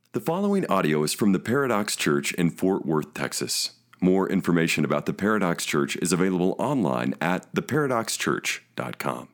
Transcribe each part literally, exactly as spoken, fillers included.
The following audio is from the Paradox Church in Fort Worth, Texas. More information about the Paradox Church is available online at the paradox church dot com.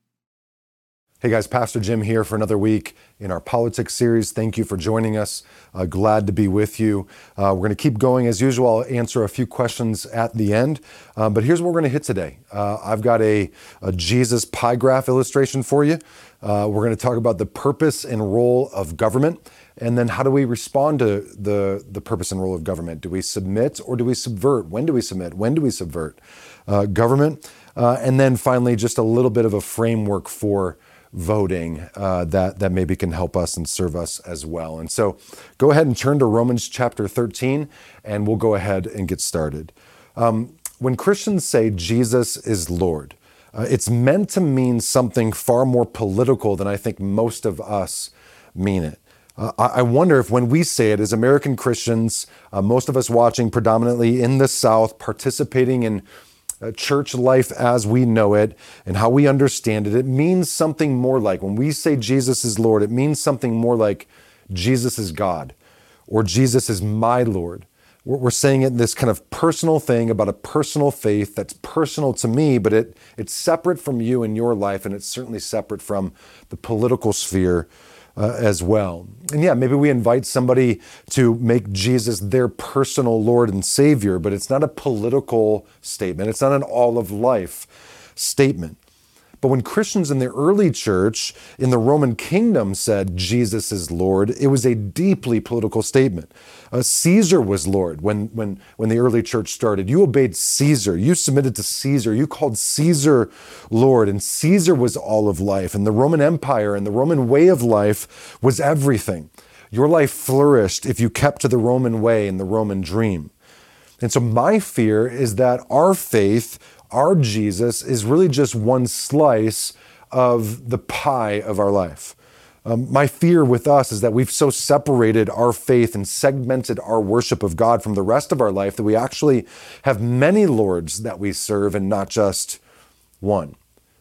Hey guys, Pastor Jim here for another week in our politics series. Thank you for joining us. Uh, glad to be with you. Uh, we're going to keep going as usual. I'll answer a few questions at the end. Uh, but here's what we're going to hit today. Uh, I've got a, a Jesus pie graph illustration for you. Uh, we're going to talk about the purpose and role of government. And then how do we respond to the, the purpose and role of government? Do we submit or do we subvert? When do we submit? When do we subvert uh, government? Uh, and then finally, just a little bit of a framework for voting uh, that, that maybe can help us and serve us as well. And so go ahead and turn to Romans chapter thirteen, and we'll go ahead and get started. Um, when Christians say Jesus is Lord, uh, it's meant to mean something far more political than I think most of us mean it. Uh, I wonder if when we say it as American Christians, uh, most of us watching predominantly in the South, participating in uh, church life as we know it and how we understand it, it means something more like, when we say Jesus is Lord, it means something more like Jesus is God or Jesus is my Lord. We're, we're saying it in this kind of personal thing about a personal faith that's personal to me, but it it's separate from you and your life, and it's certainly separate from the political sphere Uh, as well. And yeah, maybe we invite somebody to make Jesus their personal Lord and Savior, but it's not a political statement. It's not an all of life statement. But when Christians in the early church in the Roman kingdom said Jesus is Lord, it was a deeply political statement. Uh, Caesar was Lord when, when, when the early church started. You obeyed Caesar. You submitted to Caesar. You called Caesar Lord, and Caesar was all of life. And the Roman Empire and the Roman way of life was everything. Your life flourished if you kept to the Roman way and the Roman dream. And so my fear is that our faith, our Jesus, is really just one slice of the pie of our life. Um, my fear with us is that we've so separated our faith and segmented our worship of God from the rest of our life that we actually have many lords that we serve and not just one.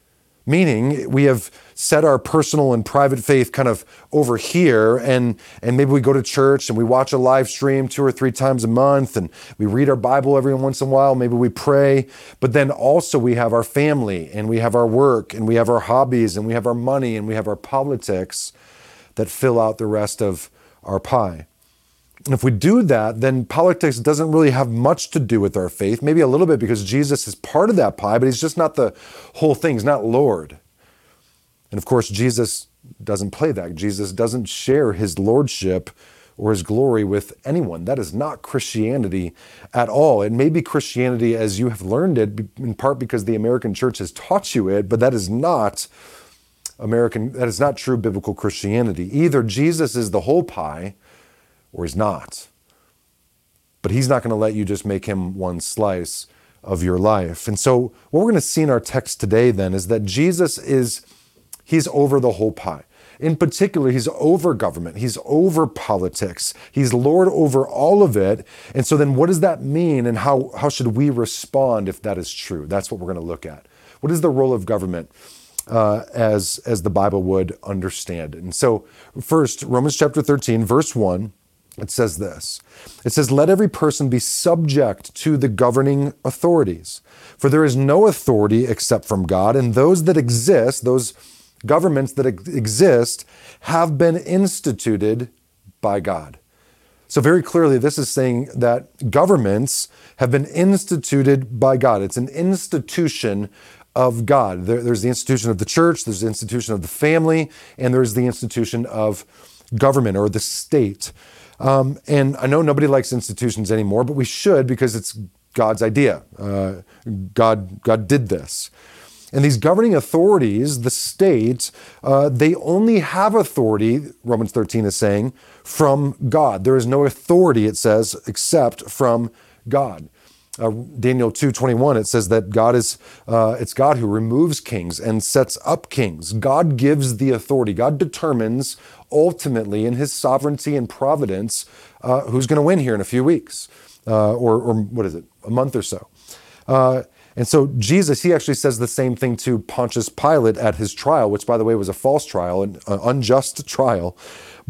Meaning we have set our personal and private faith kind of over here, and, and maybe we go to church and we watch a live stream two or three times a month, and we read our Bible every once in a while, maybe we pray, but then also we have our family, and we have our work, and we have our hobbies, and we have our money, and we have our politics that fill out the rest of our pie. And if we do that, then politics doesn't really have much to do with our faith, maybe a little bit because Jesus is part of that pie, but he's just not the whole thing. He's not Lord. And of course, Jesus doesn't play that. Jesus doesn't share his lordship or his glory with anyone. That is not Christianity at all. It may be Christianity as you have learned it, in part because the American church has taught you it, but that is not American, that is not true biblical Christianity. Either Jesus is the whole pie, or he's not. But he's not going to let you just make him one slice of your life. And so what we're going to see in our text today then is that Jesus is, he's over the whole pie. In particular, he's over government. He's over politics. He's Lord over all of it. And so then what does that mean, and how, how should we respond if that is true? That's what we're going to look at. What is the role of government uh, as, as the Bible would understand it? And so first, Romans chapter thirteen, verse one, it says this. It says, "Let every person be subject to the governing authorities, for there is no authority except from God, and those that exist, those governments that ex- exist, have been instituted by God." So very clearly, this is saying that governments have been instituted by God. It's an institution of God. There, there's the institution of the church, there's the institution of the family, and there's the institution of government or the state. Um, and I know nobody likes institutions anymore, but we should, because it's God's idea. Uh, God, God did this. And these governing authorities, the state, uh, they only have authority, Romans thirteen is saying, from God. There is no authority, it says, except from God. Uh, Daniel two twenty-one, it says that God is, uh, it's God who removes kings and sets up kings. God gives the authority. God determines ultimately in his sovereignty and providence uh, who's going to win here in a few weeks, uh, or, or what is it, a month or so. Uh, and so Jesus, he actually says the same thing to Pontius Pilate at his trial, which by the way was a false trial, an unjust trial.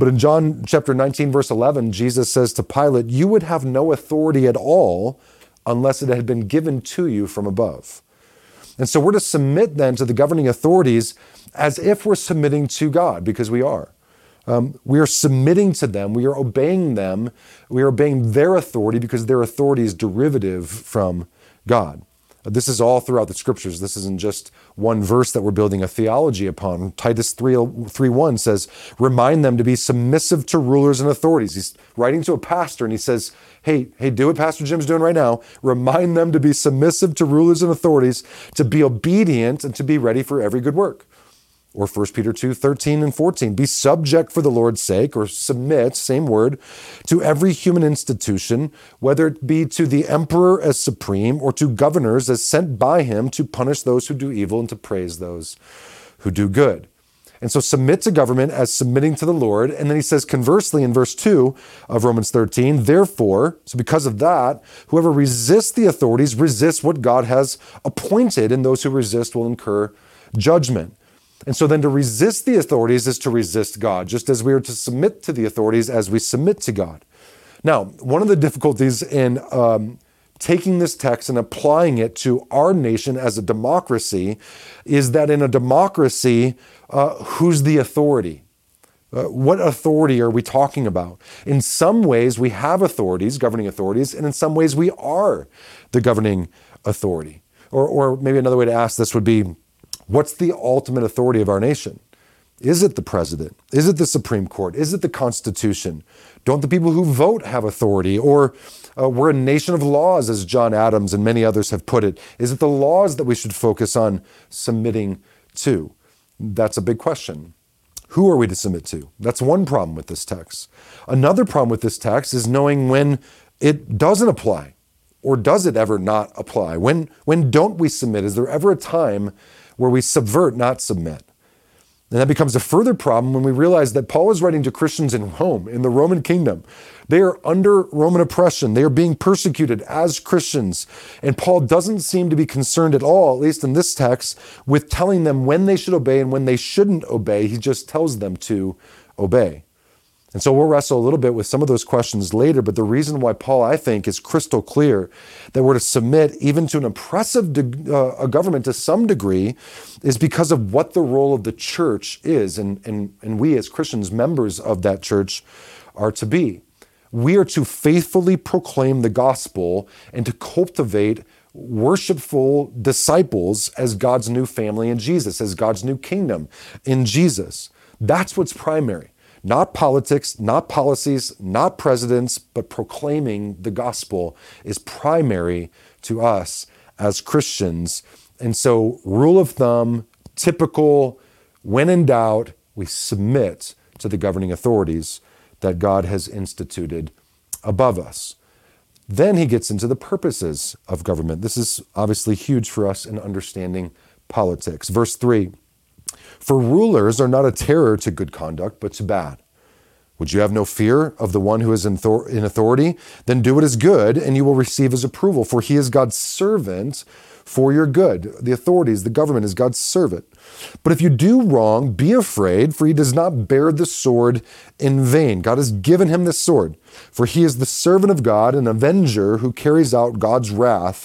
But in John chapter nineteen, verse eleven, Jesus says to Pilate, you would have no authority at all unless it had been given to you from above. And so we're to submit then to the governing authorities as if we're submitting to God, because we are. Um, we are submitting to them. We are obeying them. We are obeying their authority because their authority is derivative from God. This is all throughout the scriptures. This isn't just one verse that we're building a theology upon. Titus three one says, remind them to be submissive to rulers and authorities. He's writing to a pastor and he says, hey, hey, do what Pastor Jim's doing right now. Remind them to be submissive to rulers and authorities, to be obedient and to be ready for every good work. Or First Peter two thirteen and fourteen, be subject for the Lord's sake, or submit, same word, to every human institution, whether it be to the emperor as supreme or to governors as sent by him to punish those who do evil and to praise those who do good. And so submit to government as submitting to the Lord. And then he says conversely in verse two of Romans thirteen, therefore, so because of that, whoever resists the authorities resists what God has appointed, and those who resist will incur judgment. And so then to resist the authorities is to resist God, just as we are to submit to the authorities as we submit to God. Now, one of the difficulties in um, taking this text and applying it to our nation as a democracy is that in a democracy, uh, who's the authority? Uh, what authority are we talking about? In some ways, we have authorities, governing authorities, and in some ways, we are the governing authority. Or, or maybe another way to ask this would be, what's the ultimate authority of our nation? Is it the president? Is it the Supreme Court? Is it the Constitution? Don't the people who vote have authority? Or uh, we're a nation of laws, as John Adams and many others have put it. Is it the laws that we should focus on submitting to? That's a big question. Who are we to submit to? That's one problem with this text. Another problem with this text is knowing when it doesn't apply. Or does it ever not apply? When, when don't we submit? Is there ever a time where we subvert, not submit? And that becomes a further problem when we realize that Paul is writing to Christians in Rome, in the Roman kingdom. They are under Roman oppression. They are being persecuted as Christians. And Paul doesn't seem to be concerned at all, at least in this text, with telling them when they should obey and when they shouldn't obey. He just tells them to obey. And so we'll wrestle a little bit with some of those questions later, but the reason why Paul, I think, is crystal clear that we're to submit even to an oppressive de- uh, a government to some degree is because of what the role of the church is, and, and, and we as Christians, members of that church, are to be. We are to faithfully proclaim the gospel and to cultivate worshipful disciples as God's new family in Jesus, as God's new kingdom in Jesus. That's what's primary. Not politics, not policies, not presidents, but proclaiming the gospel is primary to us as Christians. And so, rule of thumb, typical, when in doubt, we submit to the governing authorities that God has instituted above us. Then he gets into the purposes of government. This is obviously huge for us in understanding politics. Verse three, for rulers are not a terror to good conduct, but to bad. Would you have no fear of the one who is in authority? Then do what is good, and you will receive his approval, for he is God's servant for your good. The authorities, the government is God's servant. But if you do wrong, be afraid, for he does not bear the sword in vain. God has given him this sword, for he is the servant of God, an avenger who carries out God's wrath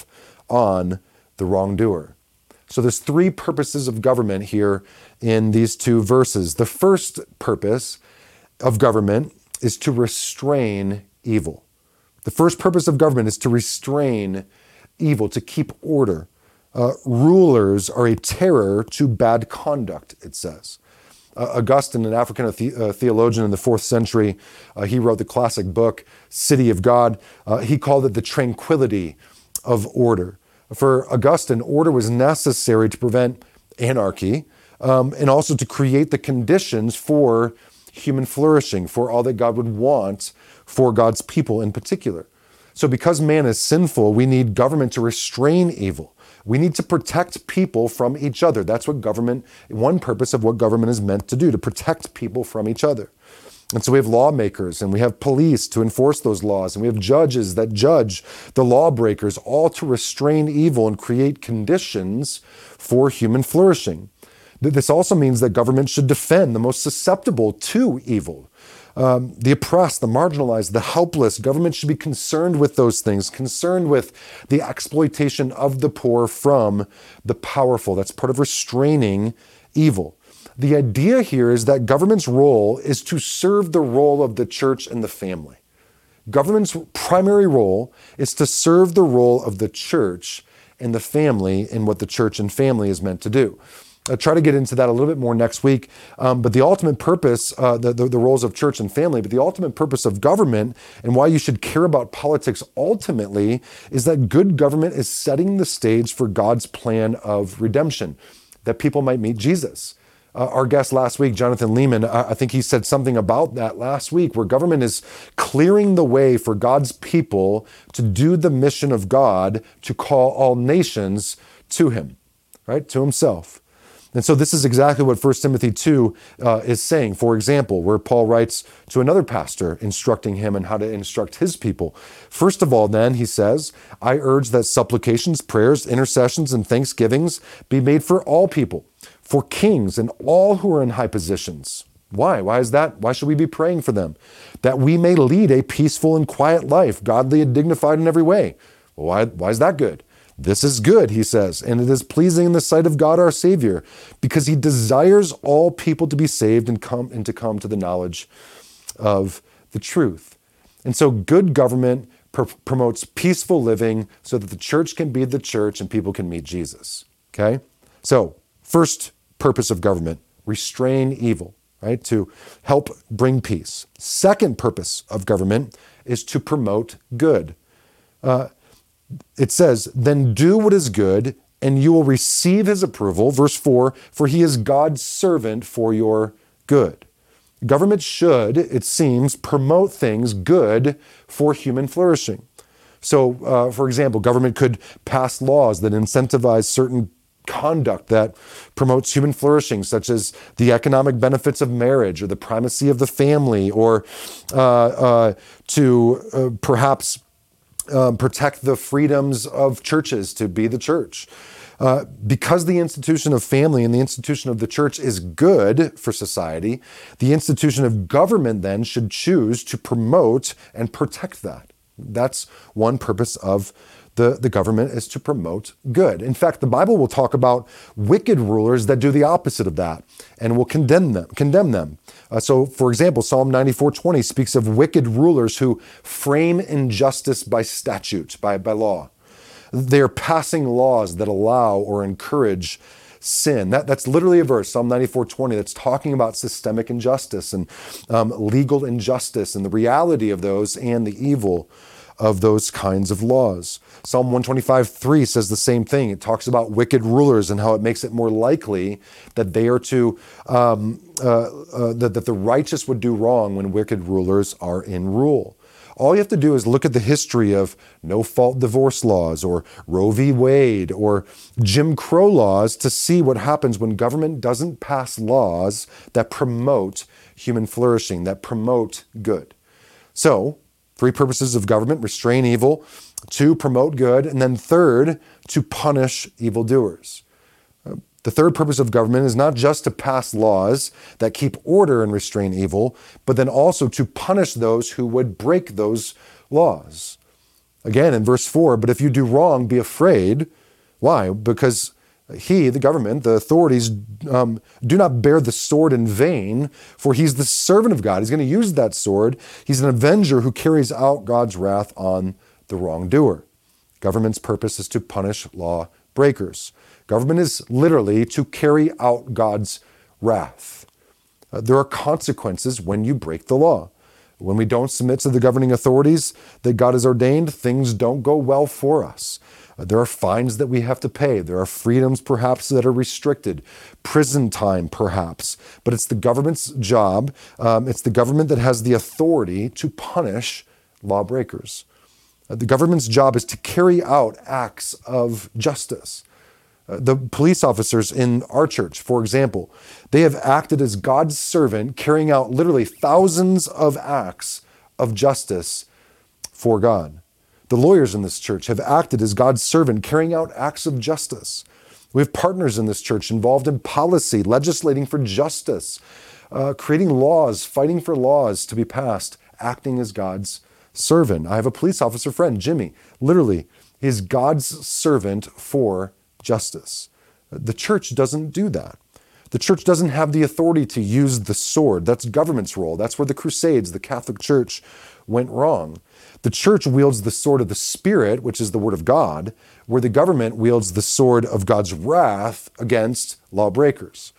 on the wrongdoer. So there's three purposes of government here in these two verses. The first purpose of government is to restrain evil. The first purpose of government is to restrain evil, to keep order. Uh, rulers are a terror to bad conduct, it says. Uh, Augustine, an African the- uh, theologian in the fourth century, uh, he wrote the classic book, City of God. Uh, he called it the tranquility of order. For Augustine, order was necessary to prevent anarchy um, and also to create the conditions for human flourishing, for all that God would want for God's people in particular. So because man is sinful, we need government to restrain evil. We need to protect people from each other. That's what government, one purpose of what government is meant to do, to protect people from each other. And so we have lawmakers and we have police to enforce those laws, and we have judges that judge the lawbreakers, all to restrain evil and create conditions for human flourishing. This also means that government should defend the most susceptible to evil. um, the oppressed, the marginalized, the helpless. Government should be concerned with those things, concerned with the exploitation of the poor from the powerful. That's part of restraining evil. The idea here is that government's role is to serve the role of the church and the family. Government's primary role is to serve the role of the church and the family in what the church and family is meant to do. I'll try to get into that a little bit more next week, um, but the ultimate purpose, uh, the, the, the roles of church and family, but the ultimate purpose of government and why you should care about politics ultimately is that good government is setting the stage for God's plan of redemption, that people might meet Jesus. Uh, our guest last week, Jonathan Lehman, uh, I think he said something about that last week, where government is clearing the way for God's people to do the mission of God to call all nations to him, right? To himself. And so this is exactly what First Timothy two uh, is saying. For example, where Paul writes to another pastor instructing him on how to instruct his people. First of all, then, he says, I urge that supplications, prayers, intercessions, and thanksgivings be made for all people, for kings and all who are in high positions. Why? Why is that? Why should we be praying for them? That we may lead a peaceful and quiet life, godly and dignified in every way. Well, why, why is that good? This is good, he says, and it is pleasing in the sight of God our Savior, because he desires all people to be saved and come and to come to the knowledge of the truth. And so good government pr- promotes peaceful living so that the church can be the church and people can meet Jesus. Okay? So, first purpose of government, restrain evil, right? To help bring peace. Second purpose of government is to promote good. Uh, It says, then do what is good, and you will receive his approval. Verse four, for he is God's servant for your good. Government should, it seems, promote things good for human flourishing. So, uh, for example, government could pass laws that incentivize certain conduct that promotes human flourishing, such as the economic benefits of marriage or the primacy of the family, or uh, uh, to uh, perhaps Um, protect the freedoms of churches to be the church. Uh, because the institution of family and the institution of the church is good for society, the institution of government then should choose to promote and protect that. That's one purpose of the, the government, is to promote good. In fact, the Bible will talk about wicked rulers that do the opposite of that and will condemn them. Condemn them. Uh, so, for example, Psalm ninety-four twenty speaks of wicked rulers who frame injustice by statute, by, by law. They're passing laws that allow or encourage sin. That, that's literally a verse, Psalm ninety-four twenty, that's talking about systemic injustice and um, legal injustice and the reality of those and the evil of those kinds of laws. Psalm one twenty-five three says the same thing. It talks about wicked rulers and how it makes it more likely that they are to, um, uh, uh, that, that the righteous would do wrong when wicked rulers are in rule. All you have to do is look at the history of no-fault divorce laws or Roe v. Wade or Jim Crow laws to see what happens when government doesn't pass laws that promote human flourishing, that promote good. So, three purposes of government: restrain evil, two, promote good, and then third, to punish evildoers. The third purpose of government is not just to pass laws that keep order and restrain evil, but then also to punish those who would break those laws. Again, in verse four, but if you do wrong, be afraid. Why? Because he, the government, the authorities, um, do not bear the sword in vain, for he's the servant of God. He's going to use that sword. He's an avenger who carries out God's wrath on the wrongdoer. Government's purpose is to punish law breakers. Government is literally to carry out God's wrath. Uh, there are consequences when you break the law. When we don't submit to the governing authorities that God has ordained, things don't go well for us. Uh, there are fines that we have to pay. There are freedoms perhaps that are restricted, prison time perhaps. But it's the government's job, um, it's the government that has the authority to punish lawbreakers. Uh, the government's job is to carry out acts of justice. Uh, the police officers in our church, for example, they have acted as God's servant, carrying out literally thousands of acts of justice for God. The lawyers in this church have acted as God's servant, carrying out acts of justice. We have partners in this church involved in policy, legislating for justice, uh, creating laws, fighting for laws to be passed, acting as God's servant. I have a police officer friend, Jimmy, literally, is God's servant for justice. The church doesn't do that. The church doesn't have the authority to use the sword. That's government's role. That's where the Crusades, the Catholic Church, went wrong. The church wields the sword of the Spirit, which is the word of God, where the government wields the sword of God's wrath against lawbreakers.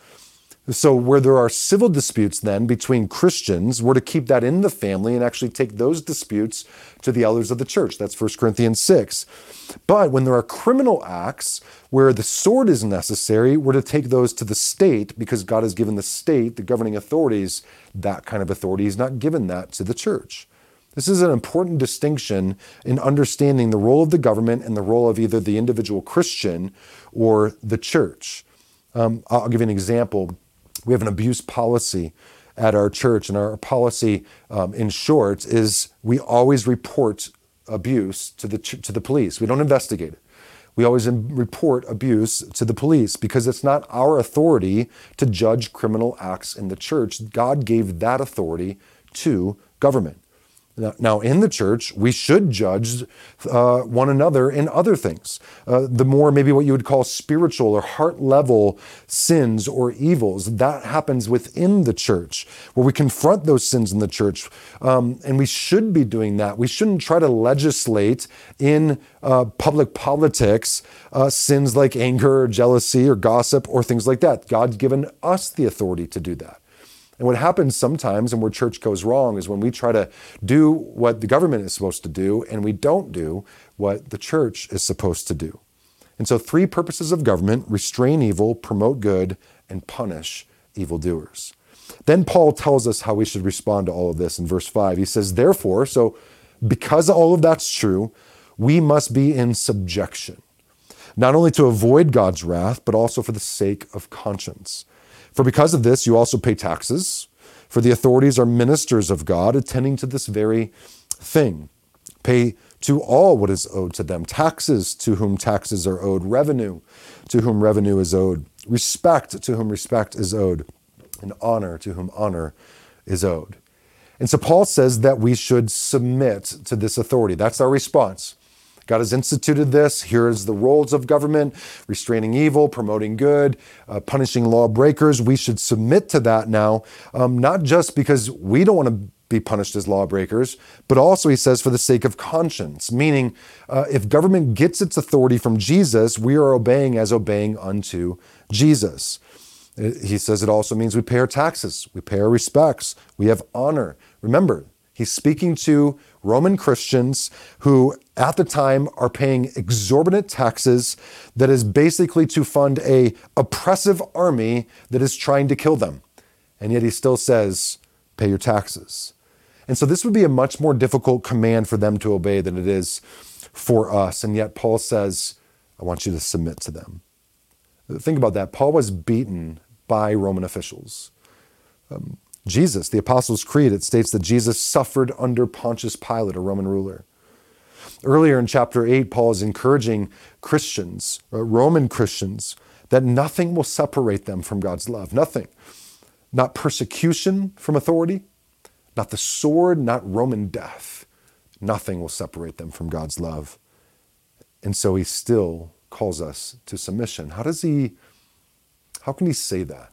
So where there are civil disputes then between Christians, we're to keep that in the family and actually take those disputes to the elders of the church. That's First Corinthians six. But when there are criminal acts where the sword is necessary, we're to take those to the state because God has given the state, the governing authorities, that kind of authority. He's not given that to the church. This is an important distinction in understanding the role of the government and the role of either the individual Christian or the church. Um, I'll give you an example. We have an abuse policy at our church, and our policy, um, in short, is we always report abuse to the ch- to the police. We don't investigate it. We always in- report abuse to the police because it's not our authority to judge criminal acts in the church. God gave that authority to government. Now, in the church, we should judge uh, one another in other things. Uh, the more maybe what you would call spiritual or heart level sins or evils, that happens within the church, where we confront those sins in the church. Um, and we should be doing that. We shouldn't try to legislate in uh, public politics uh, sins like anger or jealousy or gossip or things like that. God's given us the authority to do that. And what happens sometimes and where church goes wrong is when we try to do what the government is supposed to do and we don't do what the church is supposed to do. And so three purposes of government: restrain evil, promote good, and punish evildoers. Then Paul tells us how we should respond to all of this in verse five. He says, therefore, so because all of that's true, we must be in subjection, not only to avoid God's wrath, but also for the sake of conscience. For because of this, you also pay taxes, for the authorities are ministers of God, attending to this very thing. Pay to all what is owed to them: taxes to whom taxes are owed, revenue to whom revenue is owed, respect to whom respect is owed, and honor to whom honor is owed. And so Paul says that we should submit to this authority. That's our response. God has instituted this. Here is the roles of government: restraining evil, promoting good, uh, punishing lawbreakers. We should submit to that now, um, not just because we don't want to be punished as lawbreakers, but also, he says, for the sake of conscience, meaning uh, if government gets its authority from Jesus, we are obeying as obeying unto Jesus. He says it also means we pay our taxes, we pay our respects, we have honor. Remember, he's speaking to Roman Christians who at the time are paying exorbitant taxes that is basically to fund a oppressive army that is trying to kill them. And yet he still says, pay your taxes. And so this would be a much more difficult command for them to obey than it is for us. And yet Paul says, I want you to submit to them. Think about that. Paul was beaten by Roman officials. Um, Jesus, the Apostles' Creed, it states that Jesus suffered under Pontius Pilate, a Roman ruler. Earlier in chapter eight, Paul is encouraging Christians, uh, Roman Christians, that nothing will separate them from God's love. Nothing. Not persecution from authority, not the sword, not Roman death. Nothing will separate them from God's love. And so he still calls us to submission. How does he, how can he say that?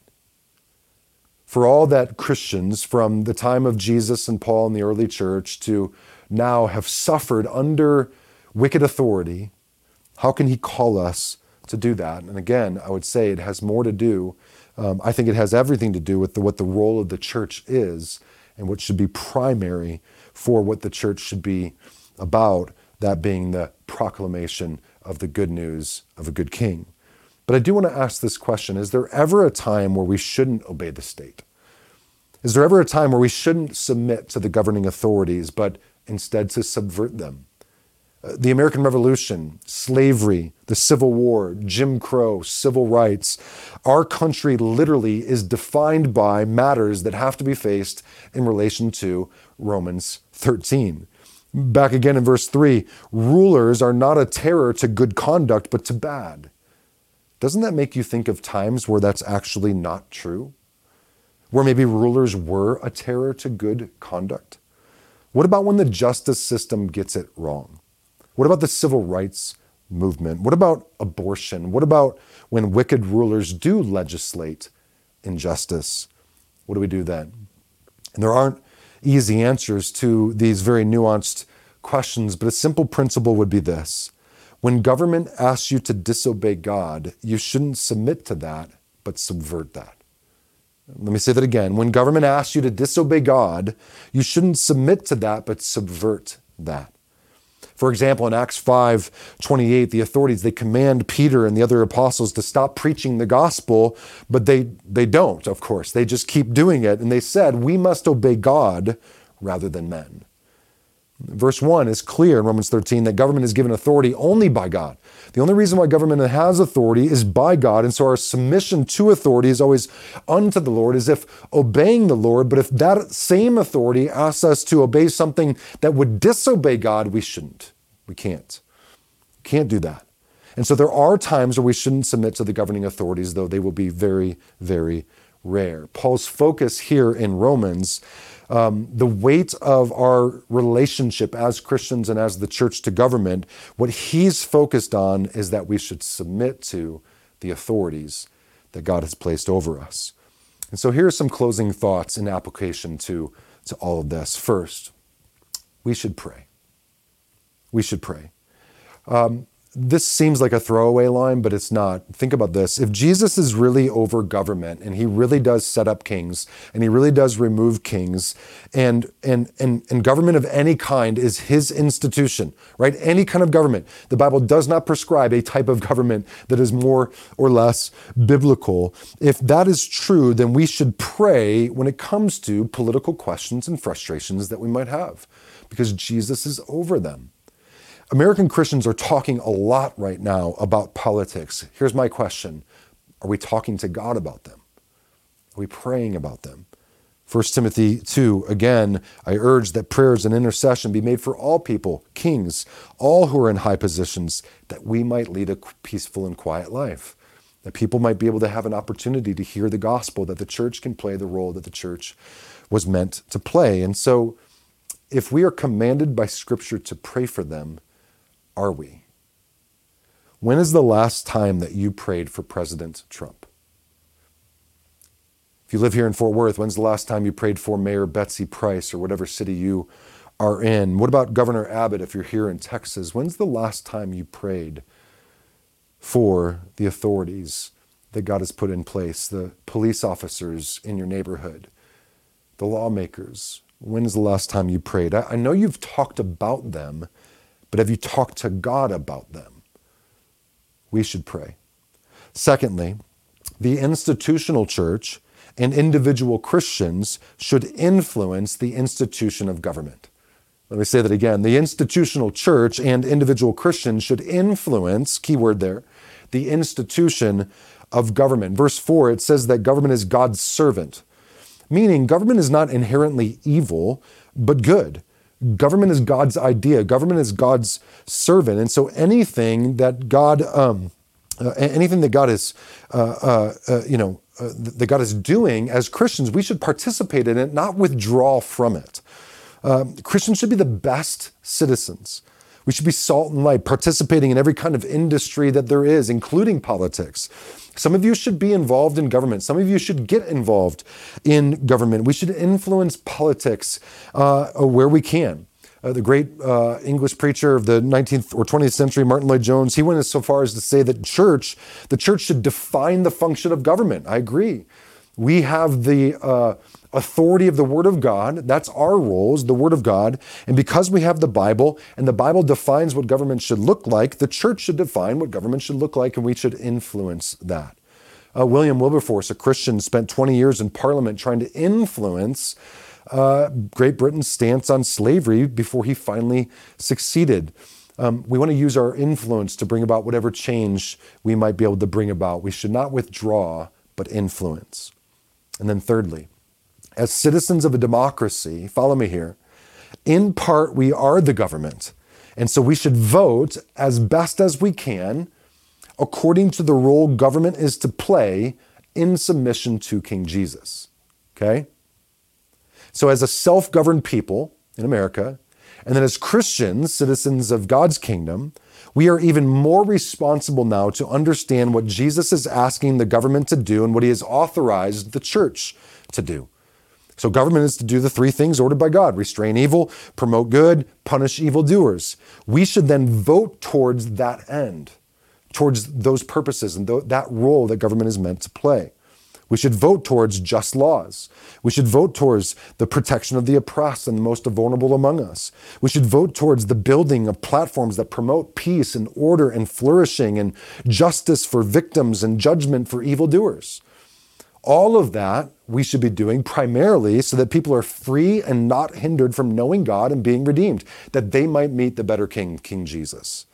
For all that Christians from the time of Jesus and Paul in the early church to now have suffered under wicked authority, how can he call us to do that? And again, I would say it has more to do, um, I think it has everything to do with the, what the role of the church is and what should be primary for what the church should be about, that being the proclamation of the good news of a good king. But I do want to ask this question: is there ever a time where we shouldn't obey the state? Is there ever a time where we shouldn't submit to the governing authorities, but instead to subvert them? Uh, the American Revolution, slavery, the Civil War, Jim Crow, civil rights. Our country literally is defined by matters that have to be faced in relation to Romans thirteen. Back again in verse three, rulers are not a terror to good conduct, but to bad. Doesn't that make you think of times where that's actually not true? where maybe rulers were a terror to good conduct? What about when the justice system gets it wrong? What about the civil rights movement? What about abortion? What about when wicked rulers do legislate injustice? What do we do then? And there aren't easy answers to these very nuanced questions, but a simple principle would be this. When government asks you to disobey God, you shouldn't submit to that, but subvert that. Let me say that again. When government asks you to disobey God, you shouldn't submit to that, but subvert that. For example, in Acts five twenty-eight, the authorities, they command Peter and the other apostles to stop preaching the gospel, but they, they don't, of course. They just keep doing it. And they said, we must obey God rather than men. Verse one is clear in Romans thirteen that government is given authority only by God. The only reason why government has authority is by God, and so our submission to authority is always unto the Lord, as if obeying the Lord. But if that same authority asks us to obey something that would disobey God, we shouldn't. We can't. Can't do that. And so there are times where we shouldn't submit to the governing authorities, though they will be very, very rare. Paul's focus here in Romans, Um, the weight of our relationship as Christians and as the church to government, what he's focused on is that we should submit to the authorities that God has placed over us. And so here are some closing thoughts in application to, to all of this. First, we should pray. We should pray. Um, This seems like a throwaway line, but it's not. Think about this. If Jesus is really over government and he really does set up kings and he really does remove kings and, and, and, and government of any kind is his institution, right? Any kind of government. The Bible does not prescribe a type of government that is more or less biblical. If that is true, then we should pray when it comes to political questions and frustrations that we might have, because Jesus is over them. American Christians are talking a lot right now about politics. Here's my question. Are we talking to God about them? Are we praying about them? First Timothy two, again, I urge that prayers and intercession be made for all people, kings, all who are in high positions, that we might lead a peaceful and quiet life, that people might be able to have an opportunity to hear the gospel, that the church can play the role that the church was meant to play. And so if we are commanded by Scripture to pray for them, are we? When is the last time that you prayed for President Trump? If you live here in Fort Worth, when's the last time you prayed for Mayor Betsy Price or whatever city you are in? What about Governor Abbott if you're here in Texas? When's the last time you prayed for the authorities that God has put in place, the police officers in your neighborhood, the lawmakers? When is the last time you prayed? I, I know you've talked about them, but have you talked to God about them? We should pray. Secondly, the institutional church and individual Christians should influence the institution of government. Let me say that again. The institutional church and individual Christians should influence, keyword there, the institution of government. Verse four, it says that government is God's servant, meaning government is not inherently evil, but good. Government is God's idea. Government is God's servant. And so anything that God, um, uh, anything that God is, uh, uh, uh, you know, uh, that God is doing as Christians, we should participate in it, not withdraw from it. Uh, Christians should be the best citizens. We should be salt and light, participating in every kind of industry that there is, including politics. Some of you should be involved in government. Some of you should get involved in government. We should influence politics uh, where we can. Uh, the great uh, English preacher of the nineteenth or twentieth century, Martin Lloyd-Jones, he went as so far as to say that church, the church should define the function of government. I agree. We have the uh, authority of the Word of God. That's our roles, the Word of God. And because we have the Bible, and the Bible defines what government should look like, the church should define what government should look like, and we should influence that. Uh, William Wilberforce, a Christian, spent twenty years in Parliament trying to influence uh, Great Britain's stance on slavery before he finally succeeded. Um, we want to use our influence to bring about whatever change we might be able to bring about. We should not withdraw, but influence. And then thirdly, as citizens of a democracy, follow me here, in part we are the government. And so we should vote as best as we can according to the role government is to play in submission to King Jesus. okay? So as a self-governed people in America, and then as Christians, citizens of God's kingdom, we are even more responsible now to understand what Jesus is asking the government to do and what he has authorized the church to do. So government is to do the three things ordered by God: restrain evil, promote good, punish evildoers. We should then vote towards that end, towards those purposes and th- that role that government is meant to play. We should vote towards just laws. We should vote towards the protection of the oppressed and the most vulnerable among us. We should vote towards the building of platforms that promote peace and order and flourishing and justice for victims and judgment for evildoers. All of that we should be doing primarily so that people are free and not hindered from knowing God and being redeemed, that they might meet the better King, King Jesus.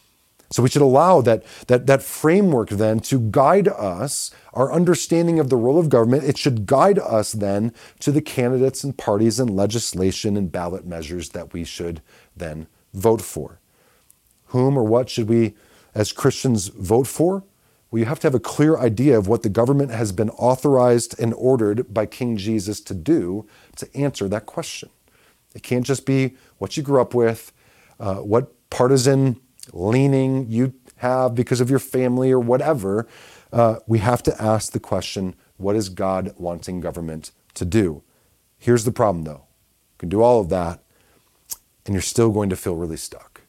So we should allow that, that, that framework then to guide us, our understanding of the role of government. It should guide us then to the candidates and parties and legislation and ballot measures that we should then vote for. Whom or what should we as Christians vote for? Well, you have to have a clear idea of what the government has been authorized and ordered by King Jesus to do to answer that question. It can't just be what you grew up with, uh, what partisan leaning you have because of your family or whatever. Uh, we have to ask the question, what is God wanting government to do? Here's the problem though. You can do all of that and you're still going to feel really stuck.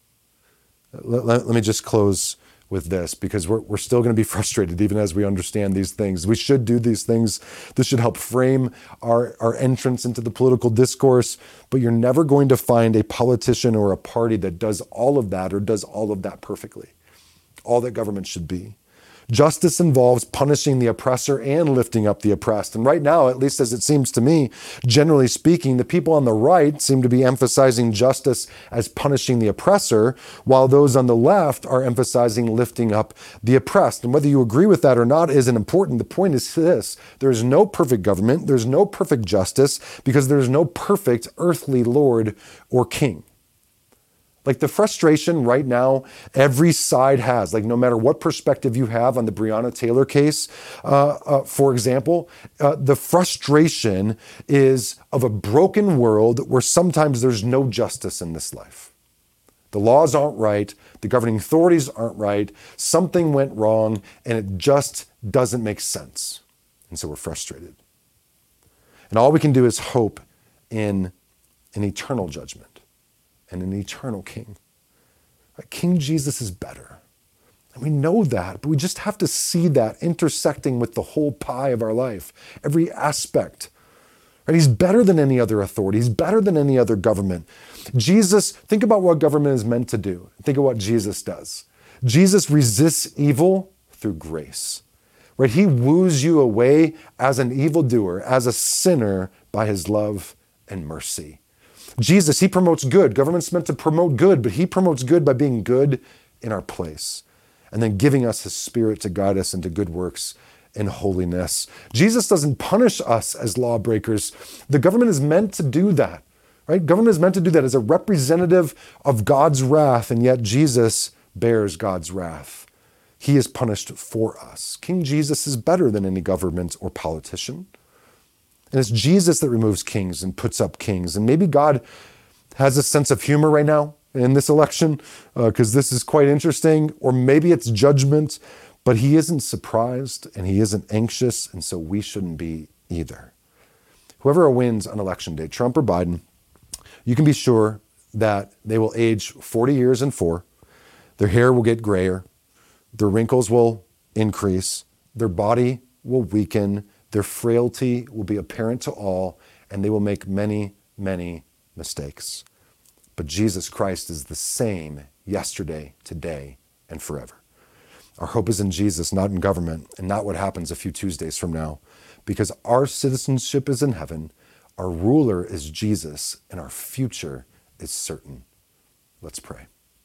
Let, let, let me just close with this, because we're, we're still going to be frustrated even as we understand these things. We should do these things. This should help frame our, our entrance into the political discourse, but you're never going to find a politician or a party that does all of that or does all of that perfectly. All that government should be. Justice involves punishing the oppressor and lifting up the oppressed. And right now, at least as it seems to me, generally speaking, the people on the right seem to be emphasizing justice as punishing the oppressor, while those on the left are emphasizing lifting up the oppressed. And whether you agree with that or not isn't important. The point is this: there is no perfect government, there's no perfect justice, because there's no perfect earthly Lord or King. Like the frustration right now, every side has, like no matter what perspective you have on the Breonna Taylor case, uh, uh, for example, uh, the frustration is of a broken world where sometimes there's no justice in this life. The laws aren't right, the governing authorities aren't right, something went wrong, and it just doesn't make sense. And so we're frustrated. And all we can do is hope in an eternal judgment and an eternal King. King Jesus is better. And we know that, but we just have to see that intersecting with the whole pie of our life, every aspect. Right? He's better than any other authority. He's better than any other government. Jesus, think about what government is meant to do. Think of what Jesus does. Jesus resists evil through grace. Right? He woos you away as an evildoer, as a sinner, by his love and mercy. Jesus, he promotes good. Government's meant to promote good, but he promotes good by being good in our place and then giving us his Spirit to guide us into good works and holiness. Jesus doesn't punish us as lawbreakers. The government is meant to do that, right? Government is meant to do that as a representative of God's wrath, and yet Jesus bears God's wrath. He is punished for us. King Jesus is better than any government or politician. And it's Jesus that removes kings and puts up kings. And maybe God has a sense of humor right now in this election, because uh, this is quite interesting. Or maybe it's judgment, but he isn't surprised and he isn't anxious, and so we shouldn't be either. Whoever wins on election day, Trump or Biden, you can be sure that they will age forty years and four. Their hair will get grayer. Their wrinkles will increase. Their body will weaken. Their frailty will be apparent to all, and they will make many, many mistakes. But Jesus Christ is the same yesterday, today, and forever. Our hope is in Jesus, not in government, and not what happens a few Tuesdays from now, because our citizenship is in heaven, our ruler is Jesus, and our future is certain. Let's pray.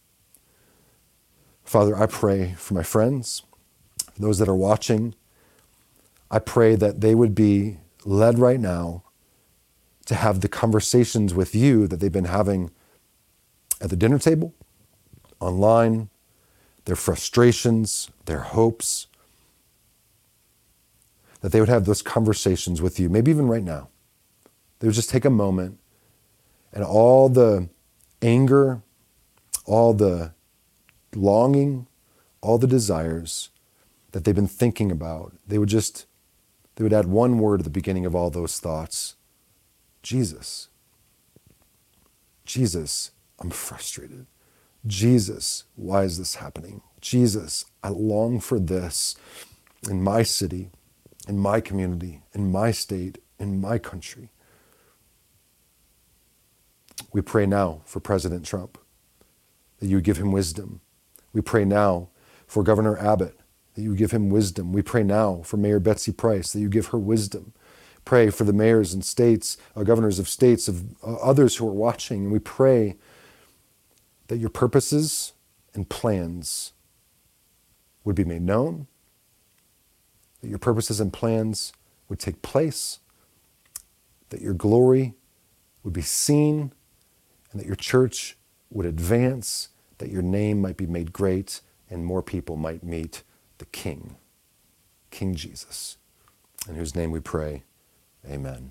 Father, I pray for my friends, for those that are watching. I pray that they would be led right now to have the conversations with you that they've been having at the dinner table, online, their frustrations, their hopes, that they would have those conversations with you, maybe even right now. They would just take a moment and all the anger, all the longing, all the desires that they've been thinking about, they would just, they would add one word at the beginning of all those thoughts: Jesus. Jesus, I'm frustrated. Jesus, why is this happening? Jesus, I long for this in my city, in my community, in my state, in my country. We pray now for President Trump, that you would give him wisdom. We pray now for Governor Abbott, that you would give him wisdom. We pray now for Mayor Betsy Price, that you give her wisdom. Pray for the mayors and states, uh, governors of states, of uh, others who are watching. And we pray that your purposes and plans would be made known, that your purposes and plans would take place, that your glory would be seen, and that your church would advance, that your name might be made great, and more people might meet the King, King Jesus, in whose name we pray. Amen.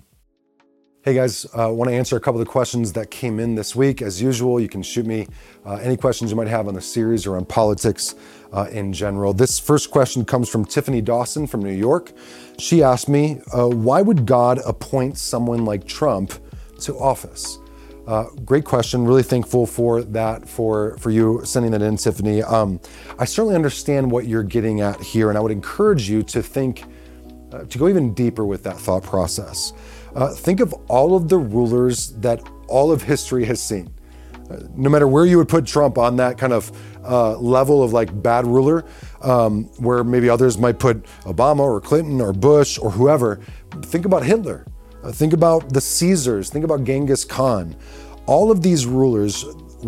Hey guys, I uh, want to answer a couple of the questions that came in this week. As usual, you can shoot me uh, any questions you might have on the series or on politics uh, in general. This first question comes from Tiffany Dawson from New York. She asked me, uh, why would God appoint someone like Trump to office? Uh, great question. Really thankful for that, for, for you sending that in, Tiffany. Um, I certainly understand what you're getting at here, and I would encourage you to think, uh, to go even deeper with that thought process. Uh, think of all of the rulers that all of history has seen. Uh, no matter where you would put Trump on that kind of uh, level of like bad ruler, um, where maybe others might put Obama or Clinton or Bush or whoever, think about Hitler. Uh, think about the Caesars. Think about Genghis Khan. All of these rulers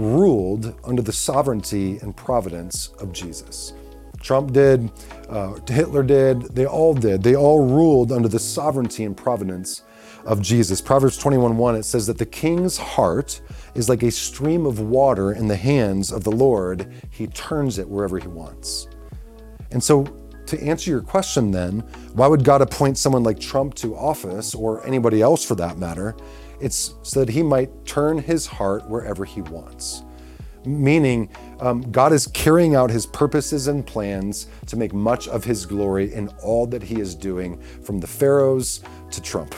ruled under the sovereignty and providence of Jesus. Trump did, uh, Hitler did, they all did. They all ruled under the sovereignty and providence of Jesus. Proverbs twenty-one one, it says that the king's heart is like a stream of water in the hands of the Lord. He turns it wherever he wants. And so to answer your question then, why would God appoint someone like Trump to office, or anybody else for that matter? It's so that he might turn his heart wherever he wants. Meaning, um, God is carrying out his purposes and plans to make much of his glory in all that he is doing, from the pharaohs to Trump.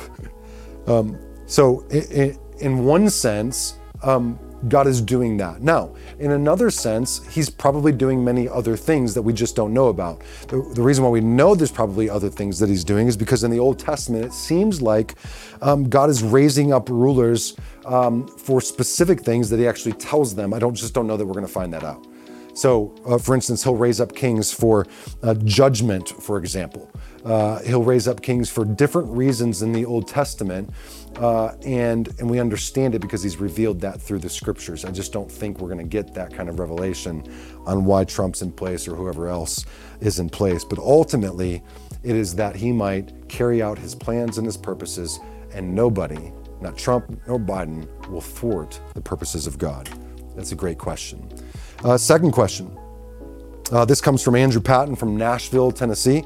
Um, so in, in one sense, um, God is doing that. Now, in another sense, he's probably doing many other things that we just don't know about. The, the reason why we know there's probably other things that he's doing is because in the Old Testament, it seems like um, God is raising up rulers um, for specific things that he actually tells them. I don't just don't know that we're going to find that out. So, uh, for instance, he'll raise up kings for uh, judgment, for example. Uh, he'll raise up kings for different reasons in the Old Testament, uh, and, and we understand it because he's revealed that through the scriptures. I just don't think we're going to get that kind of revelation on why Trump's in place or whoever else is in place. But ultimately, it is that he might carry out his plans and his purposes, and nobody, not Trump nor Biden, will thwart the purposes of God. That's a great question. Uh, second question. Uh, this comes from Andrew Patton from Nashville, Tennessee.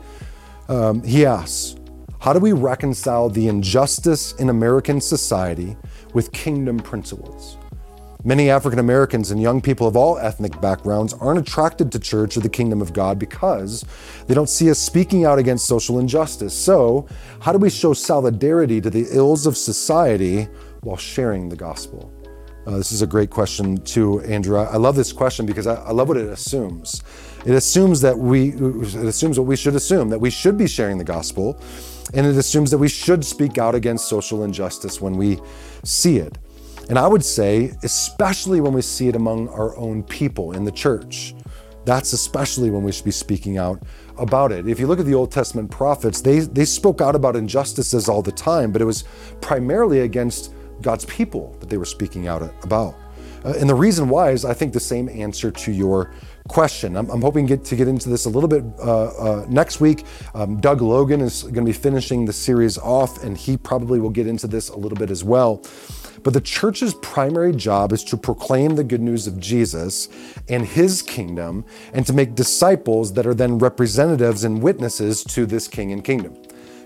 Um, he asks, how do we reconcile the injustice in American society with kingdom principles? Many African Americans and young people of all ethnic backgrounds aren't attracted to church or the kingdom of God because they don't see us speaking out against social injustice. So, how do we show solidarity to the ills of society while sharing the gospel? Uh, this is a great question too, Andrew. I love this question because I, I love what it assumes. It assumes that we, it assumes what we should assume, that we should be sharing the gospel, and it assumes that we should speak out against social injustice when we see it. And I would say, especially when we see it among our own people in the church, that's especially when we should be speaking out about it. If you look at the Old Testament prophets, they, they spoke out about injustices all the time, but it was primarily against God's people that they were speaking out about. Uh, and the reason why is, I think, the same answer to your question. I'm, I'm hoping get, to get into this a little bit uh, uh, next week. Um, Doug Logan is going to be finishing the series off, and he probably will get into this a little bit as well. But the church's primary job is to proclaim the good news of Jesus and his kingdom, and to make disciples that are then representatives and witnesses to this king and kingdom.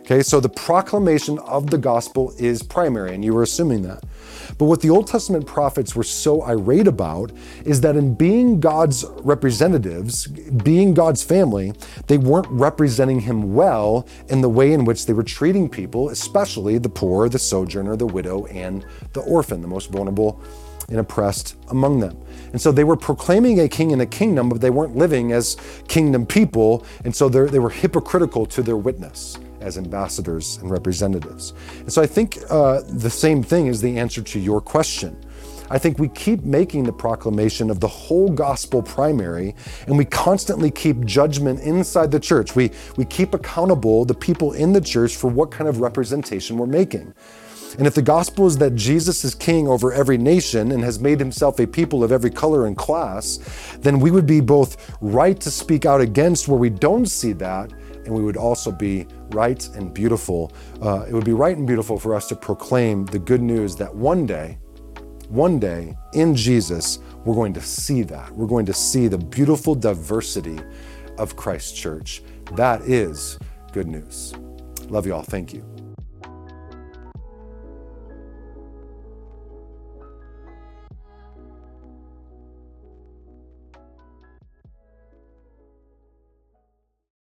Okay, so the proclamation of the gospel is primary, and you were assuming that. But what the Old Testament prophets were so irate about is that in being God's representatives, being God's family, they weren't representing him well in the way in which they were treating people, especially the poor, the sojourner, the widow, and the orphan, the most vulnerable and oppressed among them. And so they were proclaiming a king and a kingdom, but they weren't living as kingdom people, and so they were hypocritical to their witness as ambassadors and representatives. And so I think uh, the same thing is the answer to your question. I think we keep making the proclamation of the whole gospel primary, and we constantly keep judgment inside the church. We, we keep accountable the people in the church for what kind of representation we're making. And if the gospel is that Jesus is king over every nation and has made himself a people of every color and class, then we would be both right to speak out against where we don't see that, and we would also be right and beautiful. Uh, it would be right and beautiful for us to proclaim the good news that one day, one day in Jesus, we're going to see that. We're going to see the beautiful diversity of Christ's church. That is good news. Love you all. Thank you.